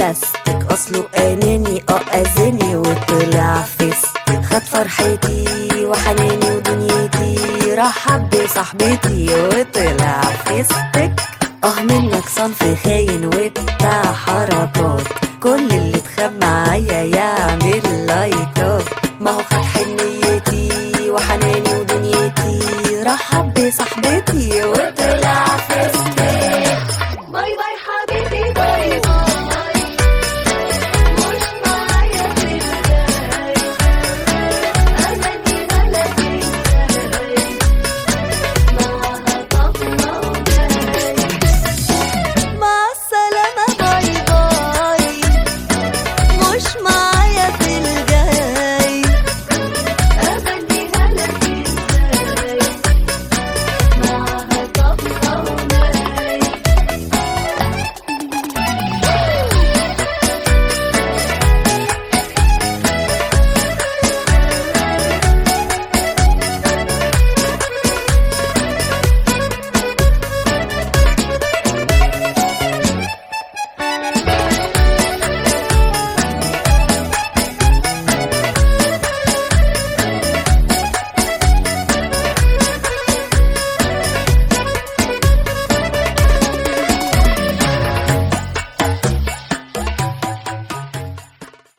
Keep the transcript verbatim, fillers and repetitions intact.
بلاستيك، اصله اناني اه اذاني وطلع فيس. خد فرحتي وحناني ودنيتي، رحب بصاحبتي وطلع فيستك. اه منك صنف خاين وبتاع حركات، كل اللي اتخاب معايا